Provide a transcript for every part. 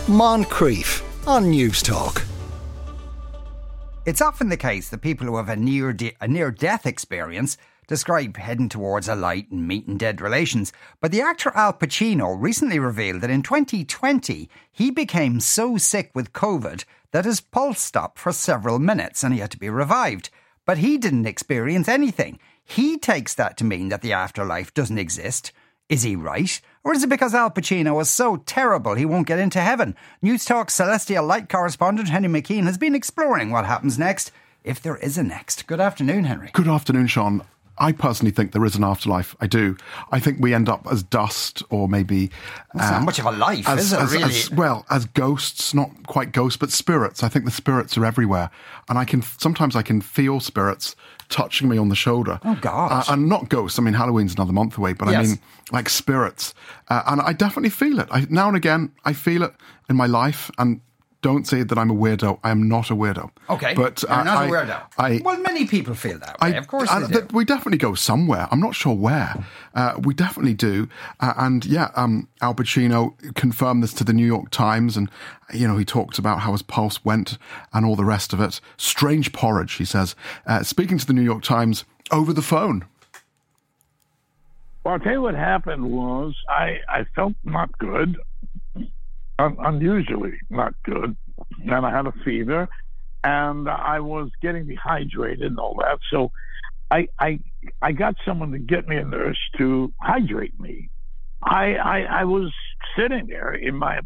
Moncrief on News Talk. It's often the case that people who have a near-death experience describe heading towards a light and meeting dead relations. But the actor Al Pacino recently revealed that in 2020, he became so sick with COVID that his pulse stopped for several minutes and he had to be revived. But he didn't experience anything. He takes that to mean that the afterlife doesn't exist. Is he right? Or is it because Al Pacino was so terrible he won't get into heaven? News Talk's Celestial Light correspondent Henry McKean has been exploring what happens next, if there is a next. Good afternoon, Henry. Good afternoon, Sean. I personally think there is an afterlife. I do. I think we end up as dust, or maybe... It's not much of a life, is it, really? As ghosts, not quite ghosts, but spirits. I think the spirits are everywhere. And sometimes I can feel spirits touching me on the shoulder. Oh, God. And not ghosts. I mean, Halloween's another month away, but yes. I mean, like spirits. And I definitely feel it. Now and again, I feel it in my life, and don't say that I'm a weirdo. I am not a weirdo. Okay, but you're not a weirdo. Well, many people feel that way. Of course they do. We definitely go somewhere. I'm not sure where. We definitely do. Al Pacino confirmed this to the New York Times, and he talked about how his pulse went and all the rest of it. Strange porridge, he says. Speaking to the New York Times over the phone. Well, I'll tell you what happened was I felt not good. Unusually not good, and I had a fever, and I was getting dehydrated and all that. So I got someone to get me a nurse to hydrate me. I was sitting there in my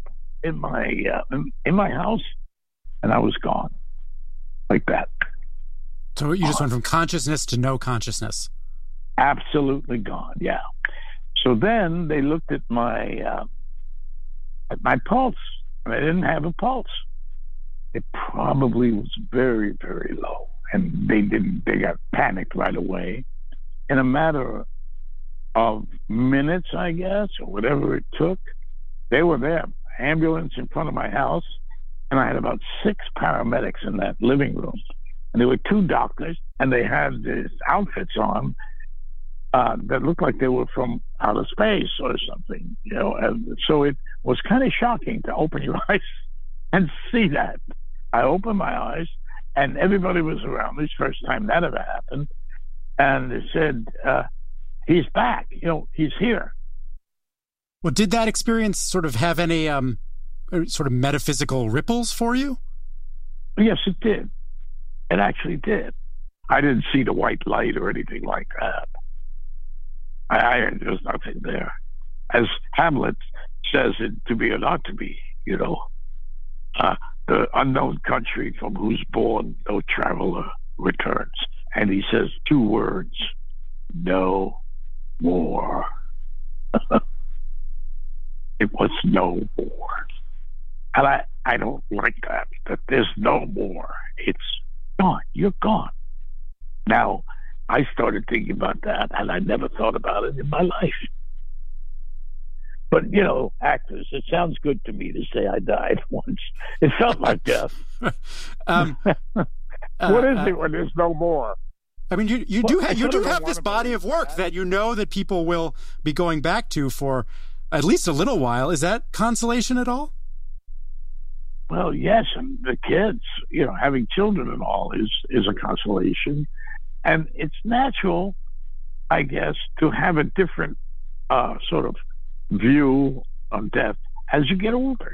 house, and I was gone like that. So you just went from consciousness to no consciousness. Absolutely gone. Yeah. So then they looked at my pulse, and I didn't have a pulse. It probably was very, very low, and they got panicked right away. In a matter of minutes, I guess, or whatever it took, they were there, ambulance in front of my house, and I had about 6 paramedics in that living room, and there were 2 doctors, and they had these outfits on that looked like they were from outer space or something, and so it was kind of shocking to open your eyes and see that. I opened my eyes, and everybody was around me. It's the first time that ever happened. And they said, he's back, he's here. Well, did that experience sort of have any sort of metaphysical ripples for you? Yes, it did. It actually did. I didn't see the white light or anything like that. There's nothing there. As Hamlet says it to be or not to be, the unknown country from whose bourne no traveler returns. And he says 2 words, no more. It was no more. And I don't like that there's no more. It's gone. You're gone. Now, I started thinking about that, and I never thought about it in my life. But, actors, it sounds good to me to say I died once. It felt like death. What is it when there's no more? I mean, you do have this body of work that that people will be going back to for at least a little while. Is that consolation at all? Well, yes, and the kids, having children and all is a consolation. And it's natural, I guess, to have a different sort of view of death as you get older,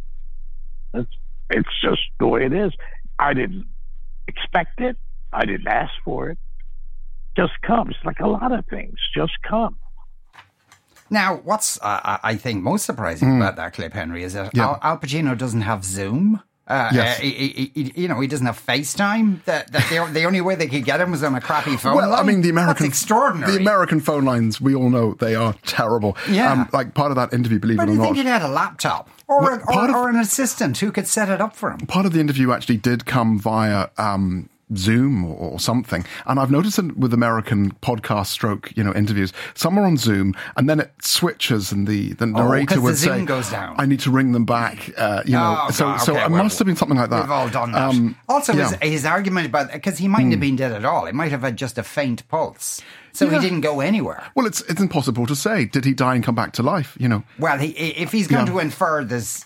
It's just the way it is. I didn't expect it. I didn't ask for it. Just comes, like a lot of things, just come. Now, what's, I think, most surprising about that clip, Henry, is that Al Pacino doesn't have Zoom. Yes. He doesn't have FaceTime. That the only way they could get him was on a crappy phone line. I mean, That's extraordinary. The American phone lines, we all know they are terrible. Yeah. Like part of that interview, believe it or not. But do you think he'd had a laptop or an assistant who could set it up for him? Part of the interview actually did come via Zoom or something. And I've noticed it with American podcast interviews, some are on Zoom and then it switches and the narrator would say, goes down. I need to ring them back, So it must have been something like that. We've all done that. Also, his argument about, because he mightn't have been dead at all. He might have had just a faint pulse. So he didn't go anywhere. Well, it's impossible to say. Did he die and come back to life, Well, if he's going to infer this,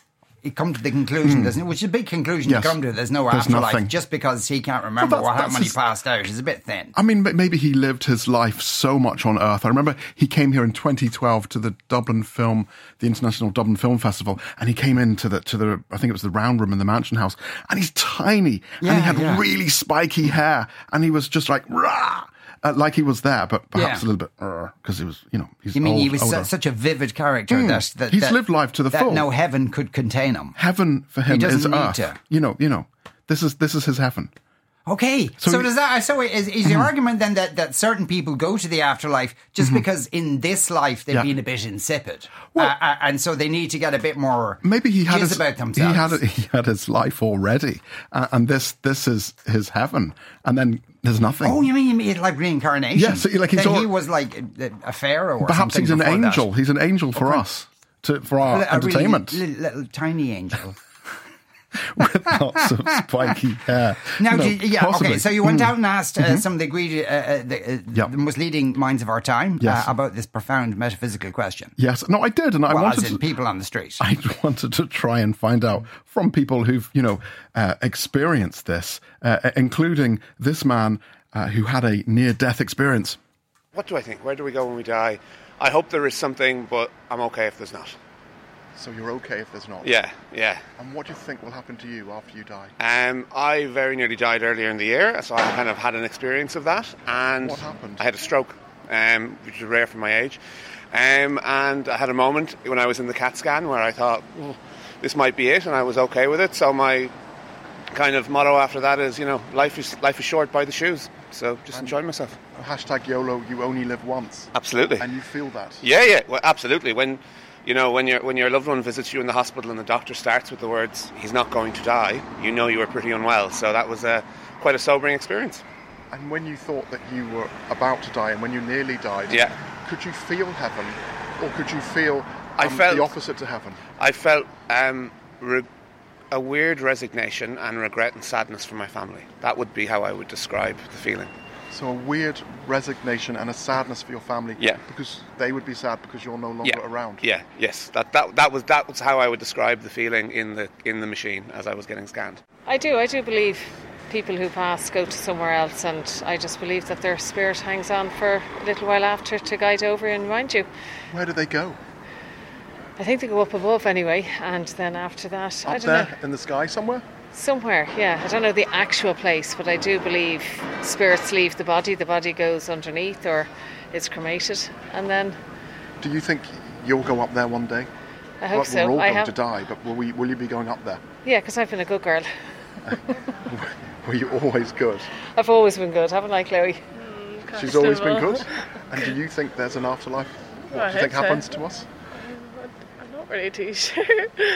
come to the conclusion, which is a big conclusion to come to, there's no afterlife, nothing. just because he can't remember how many passed out is a bit thin. I mean, maybe he lived his life so much on Earth. I remember he came here in 2012 to the International Dublin Film Festival, and he came into the I think it was the Round Room in the Mansion House, and he's tiny, and he had really spiky hair, and he was just like, rah! Like he was there, but perhaps a little bit, because he was, he's You mean old, he was older. such a vivid character that he's lived life to the full. That no heaven could contain him. Heaven for him He is doesn't need Earth. to. This is his heaven. Okay, so does that? So is the argument then that certain people go to the afterlife just because in this life they've been a bit insipid, and so they need to get a bit more? Maybe he had about themselves. He had his life already, and this is his heaven, and then there's nothing. Oh, you mean like reincarnation? Yes, like he was like a pharaoh, or perhaps something he's an before angel. That. He's an angel for us, for our entertainment. Really little tiny angel. With lots of spiky hair. Now, possibly. okay, so you went out and asked some of the most leading minds of our time about this profound metaphysical question. Yes, no, I did, and I wanted as in people on the street. I wanted to try and find out from people who've, experienced this, including this man who had a near-death experience. What do I think? Where do we go when we die? I hope there is something, but I'm okay if there's not. So you're okay if there's not? Yeah. And what do you think will happen to you after you die? I very nearly died earlier in the year, so I kind of had an experience of that. And what happened? I had a stroke, which is rare for my age. And I had a moment when I was in the CAT scan where I thought, this might be it, and I was okay with it. So my kind of motto after that is, life is short, buy the shoes. So just enjoy myself. Hashtag YOLO, you only live once. Absolutely. And you feel that? Yeah, well, absolutely. When your loved one visits you in the hospital and the doctor starts with the words, he's not going to die, you were pretty unwell. So that was quite a sobering experience. And when you thought that you were about to die and when you nearly died, could you feel heaven? Or could you feel the opposite to heaven? I felt a weird resignation and regret and sadness for my family. That would be how I would describe the feeling. So a weird resignation and a sadness for your family. Yeah. Because they would be sad because you're no longer around. Yes. That was how I would describe the feeling in the machine as I was getting scanned. I do believe people who pass go to somewhere else, and I just believe that their spirit hangs on for a little while after to guide over and remind you. Where do they go? I think they go up above anyway, and then after that, I don't know. In the sky somewhere? Somewhere, yeah. I don't know the actual place, but I do believe spirits leave the body goes underneath or is cremated, and then... Do you think you'll go up there one day? I hope so. We're all going to die, but will you be going up there? Yeah, because I've been a good girl. Were you always good? I've always been good, haven't I, Chloe? She's always been good? And do you think there's an afterlife? What do you think happens to us? I'm not really too sure.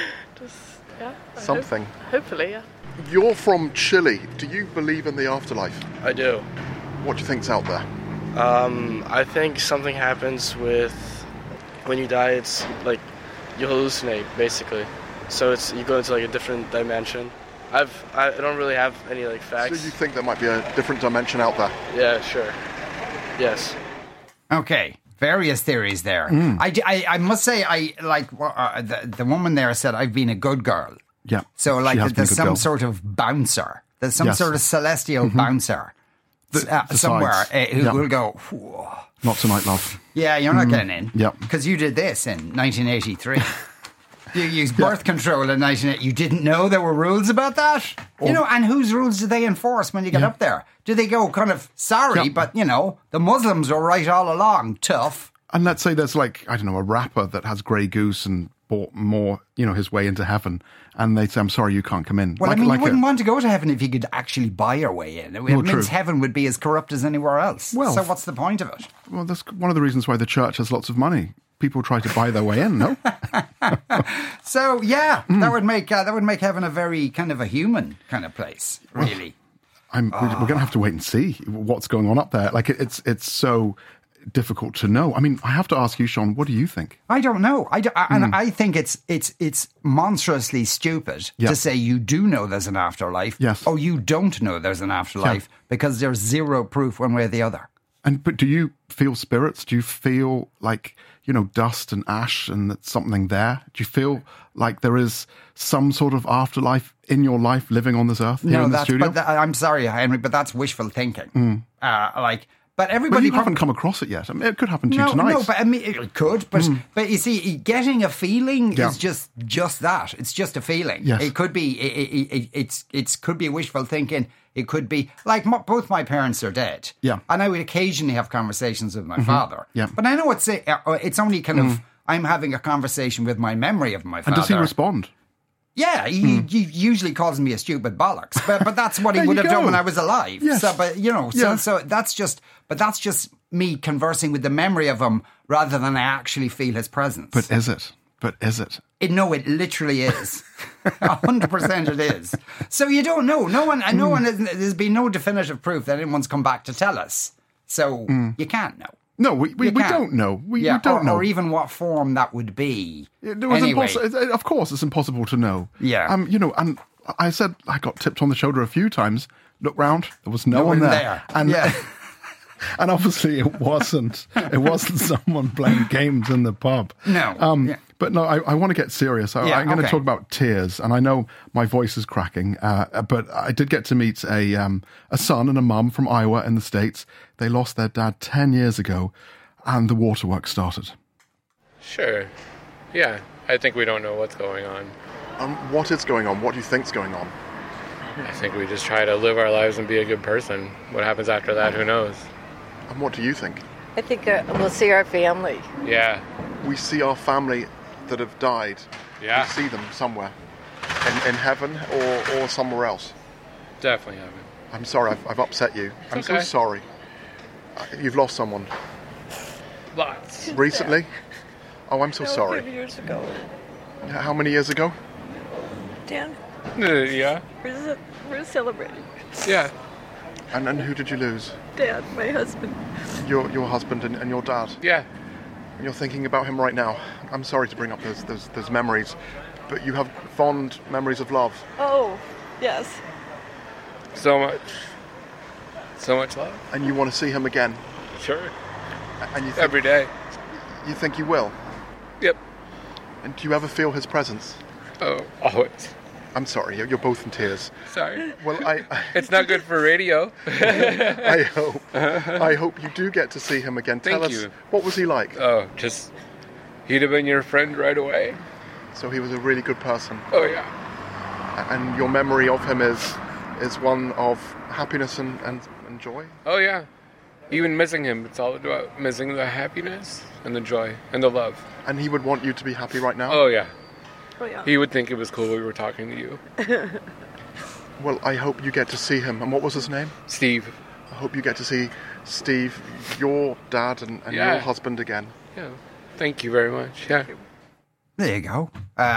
Something. Hopefully, yeah. You're from Chile. Do you believe in the afterlife? I do. What do you think's out there? I think something happens with when you die. It's like you hallucinate, basically. So you go into like a different dimension. I don't really have any like facts. So you think there might be a different dimension out there? Yeah, sure. Yes. Okay. Various theories there. I must say, I like the woman there said, I've been a good girl. Yeah. So like there's some sort of bouncer. There's some sort of celestial bouncer somewhere who will go, whoa. Not tonight, love. Yeah, you're not getting in. Yeah. Because you did this in 1983. You used birth control in 1980. You didn't know there were rules about that? And whose rules do they enforce when you get up there? Do they go kind of, sorry, but, the Muslims were right all along, tough. And let's say there's like, I don't know, a rapper that has Grey Goose and bought more, his way into heaven. And they say, I'm sorry, you can't come in. Well, you wouldn't want to go to heaven if you could actually buy your way in. It means heaven would be as corrupt as anywhere else. Well, so what's the point of it? Well, that's one of the reasons why the church has lots of money. People try to buy their way in, no? So, that would make heaven a very kind of a human kind of place, really. We're going to have to wait and see what's going on up there. Like, it's so difficult to know. I mean, I have to ask you, Sean, what do you think? I don't know. And I think it's monstrously stupid to say you do know there's an afterlife. Yes. Or you don't know there's an afterlife because there's zero proof one way or the other. But do you feel spirits? Do you feel like, dust and ash and that's something there? Do you feel like there is some sort of afterlife in your life living on this earth here in the studio? I'm sorry, Henry, but that's wishful thinking. But everybody... But you haven't come across it yet. I mean, it could happen to you tonight. No, but I mean, it could. But you see, getting a feeling is just that. It's just a feeling. Yes. It could be... It could be wishful thinking. It could be... Like, both my parents are dead. Yeah. And I would occasionally have conversations with my father. Yeah. But I know it's only kind of... I'm having a conversation with my memory of my father. And does he respond? Yeah, he usually calls me a stupid bollocks, but that's what he would have done when I was alive. Yes. So that's just me conversing with the memory of him rather than I actually feel his presence. But is it? No, it literally is. 100% it is. So you don't know. No one. There's been no definitive proof that anyone's come back to tell us. So you can't know. No, we don't know. We don't know. Or even what form that would be. Of course, it's impossible to know. Yeah. And I said, I got tipped on the shoulder a few times. Look round, there was no one there. And, and obviously it wasn't someone playing games in the pub. No. But no, I want to get serious. I'm going to talk about tears. And I know my voice is cracking, but I did get to meet a son and a mum from Iowa in the States. They lost their dad 10 years ago, and the waterworks started. Sure. Yeah, I think we don't know what's going on. What is going on? What do you think's going on? I think we just try to live our lives and be a good person. What happens after that, who knows? And what do you think? I think we'll see our family. Yeah. We see our family that have died. Yeah. We see them somewhere. In heaven or somewhere else. Definitely heaven. I'm sorry, I've upset you. I'm so sorry. You've lost someone. Lots. Recently? Oh, I'm so sorry. 5 years ago. How many years ago? 10. Yeah. We're celebrating. Yeah. And who did you lose? Dad, my husband. Your husband and your dad? Yeah. And you're thinking about him right now. I'm sorry to bring up those memories, but you have fond memories of love. Oh, yes. So much love. And you want to see him again? Sure. And you every day. You think you will? Yep. And do you ever feel his presence? Oh, always. I'm sorry, you're both in tears. Sorry. Well, it's not good for radio. I hope you do get to see him again. Tell us, what was he like? Oh, he'd have been your friend right away. So he was a really good person. Oh, yeah. And your memory of him is one of happiness and joy? Oh, yeah. Even missing him, it's all about missing the happiness and the joy and the love. And he would want you to be happy right now? Oh, yeah. Oh, yeah. He would think it was cool we were talking to you. Well, I hope you get to see him. And what was his name? Steve. I hope you get to see Steve, your dad, and your husband again. Yeah. Thank you very much. Yeah. There you go.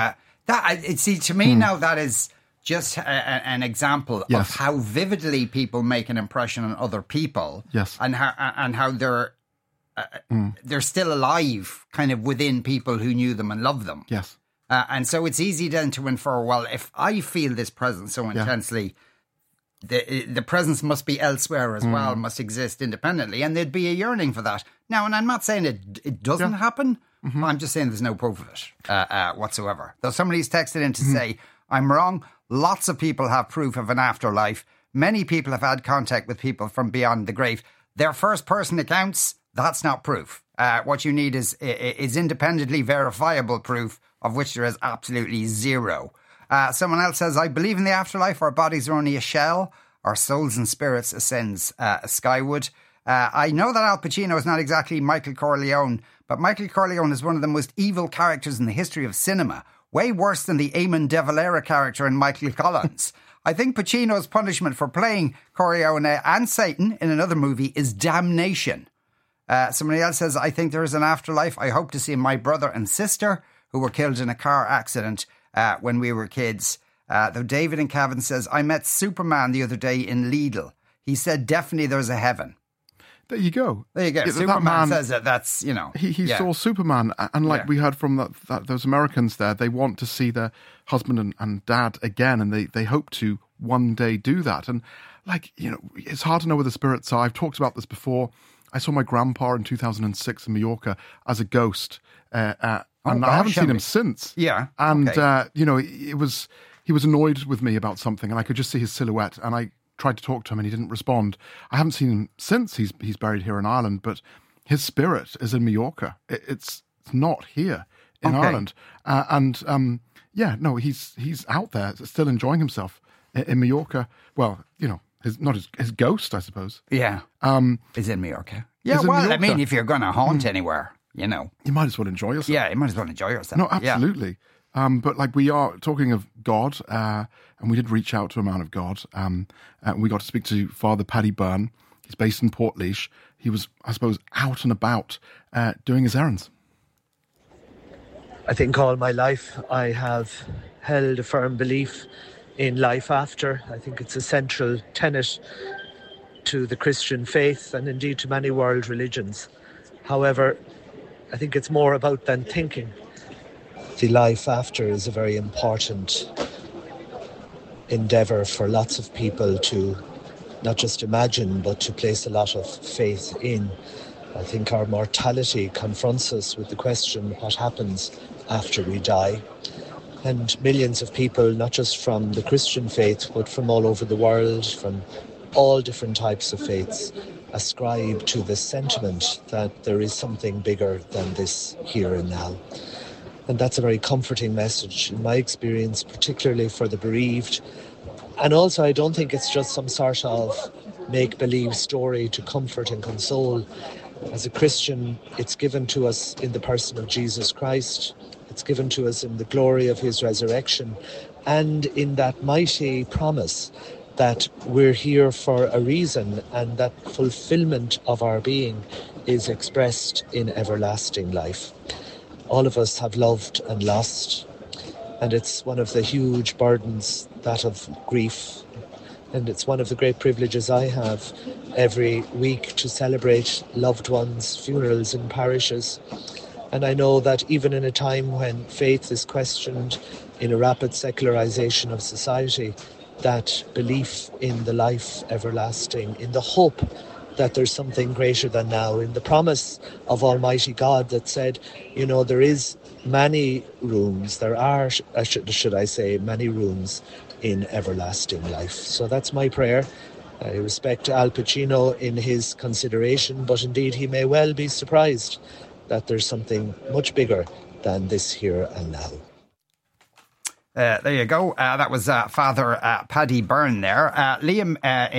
To me now, that is just an example of how vividly people make an impression on other people. Yes. And how they're still alive kind of within people who knew them and loved them. Yes. And so it's easy then to infer, well, if I feel this presence so intensely, the presence must be elsewhere as well, must exist independently, and there'd be a yearning for that. Now, and I'm not saying it doesn't happen, I'm just saying there's no proof of it whatsoever. Though somebody's texted in to say, I'm wrong, lots of people have proof of an afterlife. Many people have had contact with people from beyond the grave. Their first-person accounts, that's not proof. What you need is independently verifiable proof, of which there is absolutely zero. Someone else says, I believe in the afterlife. Our bodies are only a shell. Our souls and spirits ascends skyward. I know that Al Pacino is not exactly Michael Corleone, but Michael Corleone is one of the most evil characters in the history of cinema. Way worse than the Eamon de Valera character in Michael Collins. I think Pacino's punishment for playing Corleone and Satan in another movie is damnation. Somebody else says, I think there is an afterlife. I hope to see my brother and sister who were killed in a car accident when we were kids. Though David in Cavan says, I met Superman the other day in Lidl. He said, definitely there's a heaven. There you go. There you go. Yeah, Superman says that's, you know. He saw Superman, and we heard from those Americans there, they want to see their husband and dad again, and they hope to one day do that. And, it's hard to know where the spirits are. I've talked about this before. I saw my grandpa in 2006 in Mallorca as a ghost, and I gosh, haven't seen him Henry. since. Yeah, and okay. he was annoyed with me about something, and I could just see his silhouette, and I tried to talk to him, and he didn't respond. I haven't seen him since. He's buried here in Ireland, but his spirit is in Mallorca. It's not here in Ireland, he's out there, still enjoying himself in Mallorca. Well, his ghost, I suppose. Yeah, is in Mallorca. Yeah, Is in well, I Mallorca. mean, if you're going to haunt anywhere, you might as well enjoy yourself. Yeah, you might as well enjoy yourself. No, absolutely. But like, we are talking of God, and we did reach out to a man of God. And we got to speak to Father Paddy Byrne. He's based in Portlaoise. He was, I suppose, out and about doing his errands. I think all my life I have held a firm belief in life after. I think it's a central tenet to the Christian faith and indeed to many world religions. However, I think it's more about than thinking. The life after is a very important endeavour for lots of people to not just imagine, but to place a lot of faith in. I think our mortality confronts us with the question, what happens after we die? And millions of people, not just from the Christian faith, but from all over the world, from all different types of faiths, ascribe to the sentiment that there is something bigger than this here and now. And that's a very comforting message, in my experience, particularly for the bereaved. And also, I don't think it's just some sort of make-believe story to comfort and console. As a Christian, it's given to us in the person of Jesus Christ. It's given to us in the glory of his resurrection and in that mighty promise that we're here for a reason and that fulfillment of our being is expressed in everlasting life. All of us have loved and lost, and it's one of the huge burdens, that of grief. And it's one of the great privileges I have every week to celebrate loved ones' funerals in parishes. And I know that even in a time when faith is questioned, in a rapid secularization of society, that belief in the life everlasting, in the hope that there's something greater than now, in the promise of Almighty God that said, there is many rooms, there are, should I say, many rooms in everlasting life. So that's my prayer. I respect Al Pacino in his consideration, but indeed he may well be surprised that there's something much bigger than this here and now. There you go. That was Father Paddy Byrne there. Liam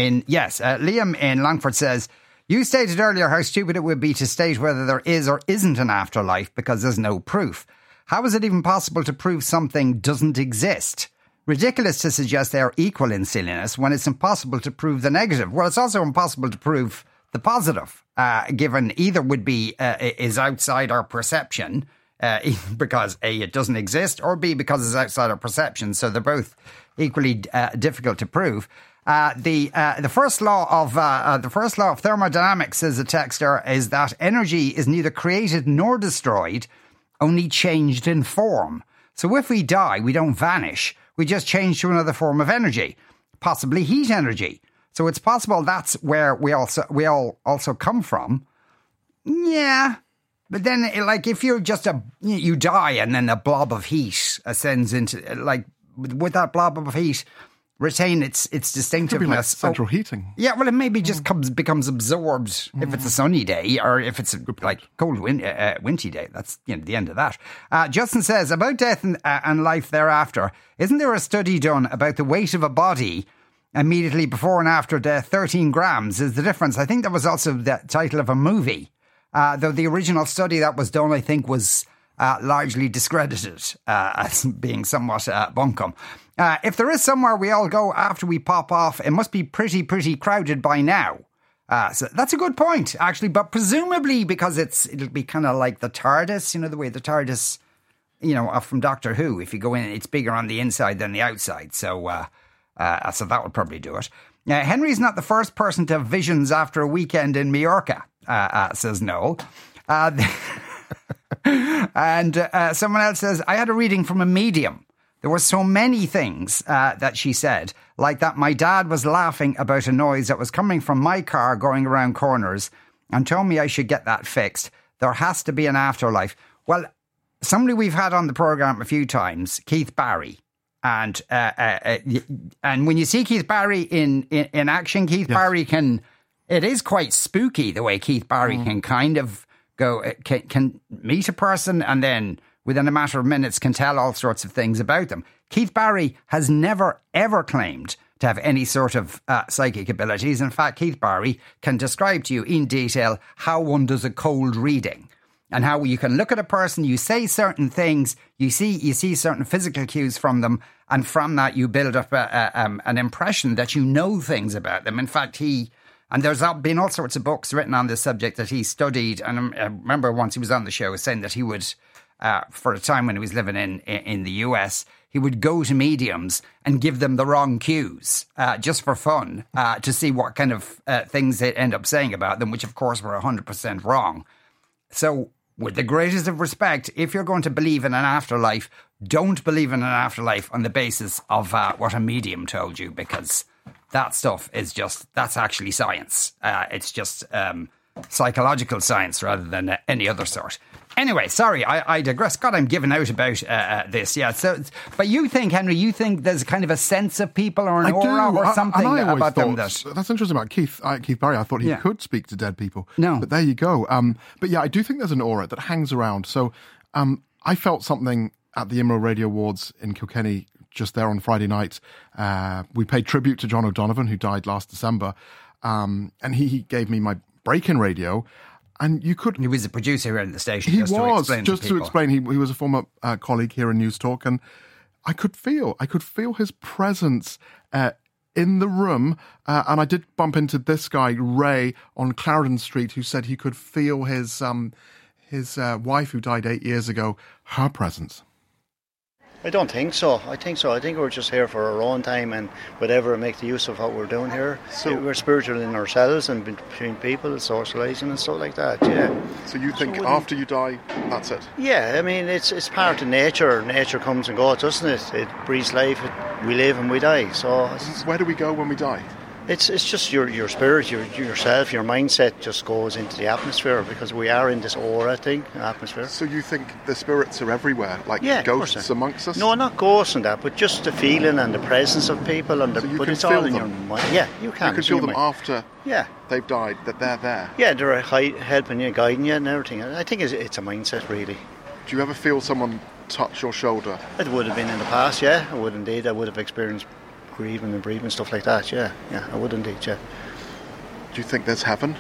in Longford says, you stated earlier how stupid it would be to state whether there is or isn't an afterlife because there's no proof. How is it even possible to prove something doesn't exist? Ridiculous to suggest they are equal in silliness when it's impossible to prove the negative. Well, it's also impossible to prove the positive, given either would be is outside our perception, because A, it doesn't exist, or B, because it's outside our perception. So they're both equally difficult to prove. The first law of thermodynamics, says the texter, is that energy is neither created nor destroyed, only changed in form. So if we die, we don't vanish. We just change to another form of energy, possibly heat energy. So it's possible that's where we all also come from. Yeah. But then, like, if you're just you die and then a blob of heat ascends into, like, would that blob of heat retain its distinctiveness? Could be like central heating. Yeah, well, it maybe just becomes absorbed if it's a sunny day, or if it's a cold windy day. That's the end of that. Justin says, about death and life thereafter, isn't there a study done about the weight of a body immediately before and after death? 13 grams is the difference. I think that was also the title of a movie. Though the original study that was done, I think, was largely discredited as being somewhat bunkum. If there is somewhere we all go after we pop off, it must be pretty crowded by now. So that's a good point, actually. But presumably because it'll be kind of like the TARDIS, the way the TARDIS, from Doctor Who. If you go in, it's bigger on the inside than the outside. So that would probably do it. Henry's not the first person to have visions after a weekend in Mallorca, says Noel. And someone else says, I had a reading from a medium. There were so many things that she said, like that my dad was laughing about a noise that was coming from my car going around corners, and told me I should get that fixed. There has to be an afterlife. Well, somebody we've had on the programme a few times, Keith Barry. And when you see Keith Barry in action, Keith Barry it is quite spooky the way Keith Barry can kind of can meet a person and then within a matter of minutes can tell all sorts of things about them. Keith Barry has never, ever claimed to have any sort of psychic abilities. In fact, Keith Barry can describe to you in detail how one does a cold reading and how you can look at a person, you say certain things, you see certain physical cues from them, and from that you build up an impression that you know things about them. In fact, and there's been all sorts of books written on this subject that he studied, and I remember once he was on the show saying that he would, for a time when he was living in the US, he would go to mediums and give them the wrong cues, just for fun, to see what kind of things they'd end up saying about them, which of course were 100% wrong. So, with the greatest of respect, if you're going to believe in an afterlife, don't believe in an afterlife on the basis of what a medium told you, because that stuff is that's actually science. It's just psychological science rather than any other sort. Anyway, sorry, I digress. God, I'm giving out about this. Yeah. So, but you think, Henry, there's kind of a sense of people or an aura or something about them that's interesting about Keith Barry. I thought he could speak to dead people. No, but there you go. But yeah, I do think there's an aura that hangs around. So, I felt something at the IMRO Radio Awards in Kilkenny just there on Friday night. We paid tribute to John O'Donovan, who died last December, and he gave me my break-in radio. And you could. He was a producer here in the station. To explain. He was a former colleague here in News Talk, and I could feel his presence in the room. And I did bump into this guy Ray on Clarendon Street, who said he could feel his wife, who died 8 years ago, her presence. I don't think so. I think we're just here for our own time and whatever, make the use of what we're doing here. So we're spiritual in ourselves and between people, socialising and stuff like that, yeah. So you think after you die, that's it? Yeah, I mean, it's part of nature. Nature comes and goes, doesn't it? It breathes life, we live and we die. So where do we go when we die? It's just your spirit, yourself, your mindset just goes into the atmosphere because we are in this aura thing, atmosphere. So you think the spirits are everywhere, like ghosts amongst us? No, not ghosts and that, but just the feeling and the presence of people. But it's all in your mind. Yeah, you can. You can feel them after they've died, that they're there. Yeah, they're helping you, guiding you and everything. I think it's a mindset, really. Do you ever feel someone touch your shoulder? It would have been in the past, yeah. I would indeed. I would have experienced grieving and breathing, stuff like that, yeah, I would indeed, yeah. Do you think there's heaven?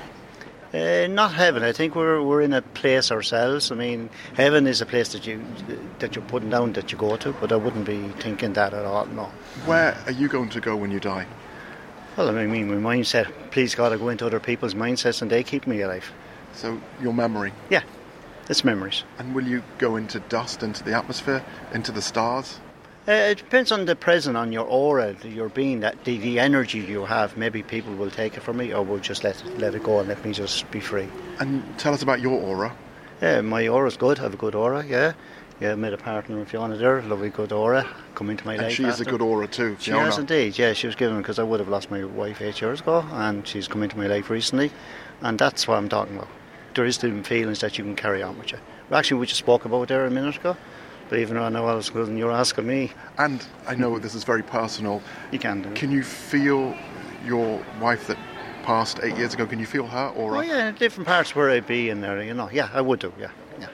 Not heaven. I think we're in a place ourselves. I mean, heaven is a place that you're putting down that you go to, but I wouldn't be thinking that at all, no. Where are you going to go when you die? Well, I mean, my mindset, please God, I go into other people's mindsets and they keep me alive. So, your memory? Yeah, it's memories. And will you go into dust, into the atmosphere, into the stars? It depends on the presence, on your aura, your being, that the energy you have. Maybe people will take it from me, or will just let it go and let me just be free. And tell us about your aura. Yeah, my aura's good. I have a good aura. Yeah, I met a partner with Fiona there. Lovely, good aura. Come into my life. And she has a good aura too. She has indeed. Yeah, she was given because I would have lost my wife 8 years ago, and she's come into my life recently, and that's what I'm talking about. There is the feelings that you can carry on with you. Actually, we just spoke about there a minute ago. But even though I know I was good and you're asking me. And I know this is very personal. You can do. Can you feel your wife that passed 8 years ago? Can you feel her aura? Oh yeah, different parts where I'd be in there, Yeah, I would do, yeah.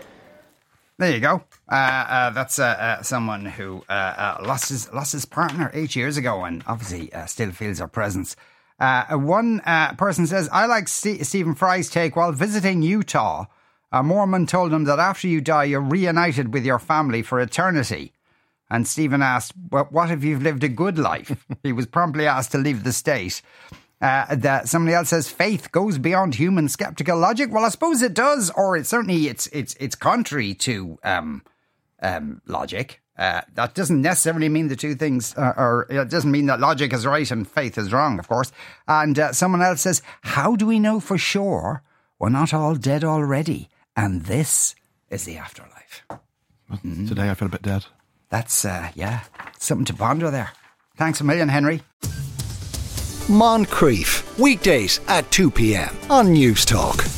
There you go. That's someone who lost his partner 8 years ago and obviously still feels her presence. One person says, I like Stephen Fry's take. While visiting Utah, a Mormon told him that after you die, you're reunited with your family for eternity. And Stephen asked, well, what if you've lived a good life? He was promptly asked to leave the state. That somebody else says faith goes beyond human skeptical logic. Well, I suppose it does, or it's contrary to logic. That doesn't necessarily mean the two things are. It doesn't mean that logic is right and faith is wrong, of course. And someone else says, how do we know for sure we're not all dead already? And this is the afterlife. Today I feel a bit dead. That's, something to ponder there. Thanks a million, Henry. Moncrief, weekdays at 2 p.m. on News Talk.